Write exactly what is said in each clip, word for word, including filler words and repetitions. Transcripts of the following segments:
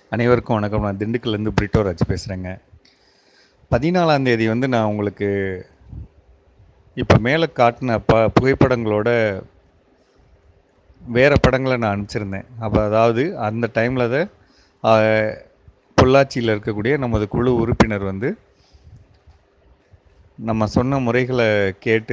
அனைவருக்கும் வணக்கம். நான் திண்டுக்கல்லேருந்து பிரிட்டோ ராஜ் பேசுகிறேங்க. பதினாலாம் தேதி வந்து நான் உங்களுக்கு இப்போ மேலே காட்டின ப புகைப்படங்களோட வேறு படங்களை நான் அனுப்பிச்சிருந்தேன். அப்போ அதாவது அந்த டைமில் தான் பொள்ளாச்சியில் இருக்கக்கூடிய நமது குழு உறுப்பினர் வந்து நம்ம சொன்ன முறைகளை கேட்டு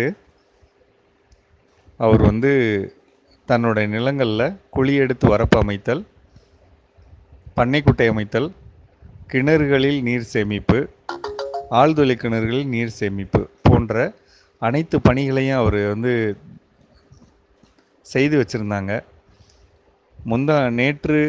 அவர் வந்து தன்னுடைய நிலங்களில் குழி எடுத்து வரப்பு அமைத்தல், பண்ணைக்குட்டை அமைத்தல், கிணறுகளில் நீர் சேமிப்பு, ஆழ்துளை கிணறுகளில் நீர் சேமிப்பு போன்ற அனைத்து பணிகளையும் அவர் வந்து செய்து வச்சுருந்தாங்க. முந்தா நேற்று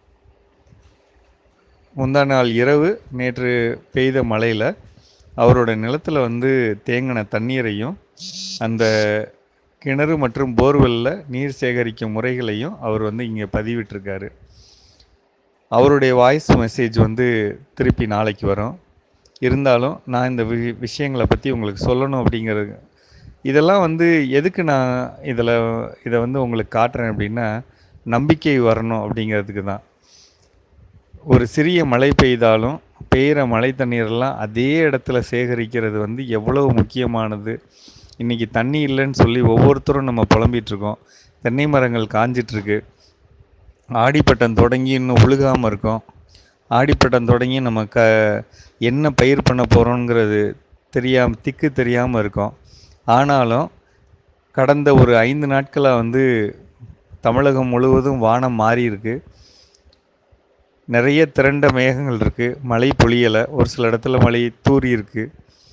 முந்தா நாள் இரவு நேற்று பெய்த மழையில் அவரோட நிலத்தில் வந்து தேங்கின தண்ணீரையும் அந்த கிணறு மற்றும் போர்வெல்லில் நீர் சேகரிக்கும் முறைகளையும் அவர் வந்து இங்கே பதிவிட்டிருக்காரு. அவருடைய வாய்ஸ் மெசேஜ் வந்து திருப்பி நாளைக்கு வரும். இருந்தாலும் நான் இந்த வி விஷயங்களை பற்றி உங்களுக்கு சொல்லணும் அப்படிங்கிறது. இதெல்லாம் வந்து எதுக்கு நான் இதில் இதை வந்து உங்களுக்கு காட்டுறேன் அப்படின்னா, நம்பிக்கை வரணும் அப்படிங்கிறதுக்கு தான். ஒரு சிறிய மழை பெய்தாலும் பெய்கிற மழை தண்ணீரெல்லாம் அதே இடத்துல சேகரிக்கிறது வந்து எவ்வளவு முக்கியமானது. இன்றைக்கி தண்ணி இல்லைன்னு சொல்லி ஒவ்வொருத்தரும் நம்ம புலம்பிகிட்ருக்கோம். தென்னை மரங்கள் காஞ்சிட்ருக்கு. ஆடிப்பட்டம் தொடங்கி இன்னும் உழுகாமல் இருக்கோம். ஆடிப்பட்டம் தொடங்கி நம்ம க என்ன பயிர் பண்ண போகிறோங்கிறது தெரியாமல் திக்கு தெரியாமல் இருக்கோம். ஆனாலும் கடந்த ஒரு ஐந்து நாட்களாக வந்து தமிழகம் முழுவதும் வானம் மாறி இருக்கு. நிறைய திரண்ட மேகங்கள் இருக்குது. மழை பொழியலை, ஒரு சில இடத்துல மழை தூறி இருக்குது.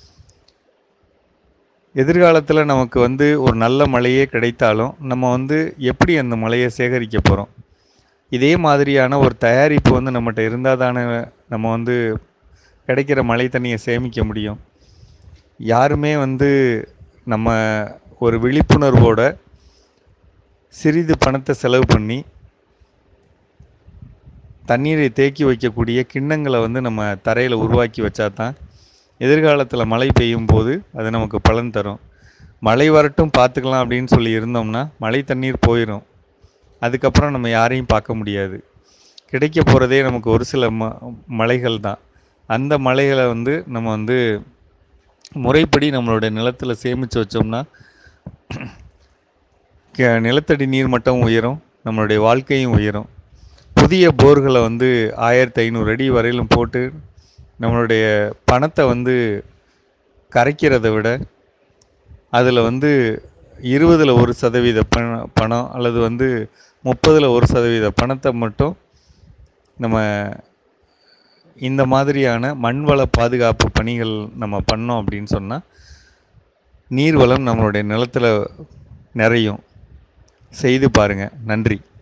எதிர்காலத்தில் நமக்கு வந்து ஒரு நல்ல மழையே கிடைத்தாலும் நம்ம வந்து எப்படி அந்த மழையை சேகரிக்க போகிறோம்? இதே மாதிரியான ஒரு தயாரிப்பு வந்து நம்மகிட்ட இருந்தால் தானே நம்ம வந்து கிடைக்கிற மழை தண்ணியை சேமிக்க முடியும். யாருமே வந்து நம்ம ஒரு விழிப்புணர்வோட சிறிது பணத்தை செலவு பண்ணி தண்ணீரை தேக்கி வைக்கக்கூடிய கிண்ணங்களை வந்து நம்ம தரையில் உருவாக்கி வச்சா தான் எதிர்காலத்தில் மழை பெய்யும் போது அது நமக்கு பலன் தரும். மழை வரட்டும் பார்த்துக்கலாம் அப்படின்னு சொல்லி இருந்தோம்னா மழை தண்ணீர் போயிடும். அதுக்கப்புறம் நம்ம யாரையும் பார்க்க முடியாது. கிடைக்க போகிறதே நமக்கு ஒரு சில ம மலைகள் தான். அந்த மலைகளை வந்து நம்ம வந்து முறைப்படி நம்மளுடைய நிலத்தில் சேமித்து வச்சோம்னா நிலத்தடி நீர் மட்டம் உயரும், நம்மளுடைய வாழ்க்கையும் உயரும். புதிய போர்களை வந்து ஆயிரத்தி ஐநூறு அடி வரையிலும் போட்டு நம்மளுடைய பணத்தை வந்து கரைக்கிறத விட அதில் வந்து இருபதில் ஒரு சதவீத பண பணம் அல்லது வந்து முப்பதில் ஒரு சதவீத பணத்தை மட்டும் நம்ம இந்த மாதிரியான மண்வள பாதுகாப்பு பணிகள் நம்ம பண்ணோம் அப்படின்னு சொன்னால் நீர்வளம் நம்மளுடைய நிலத்தில் நிறையும். செய்து பாருங்கள். நன்றி.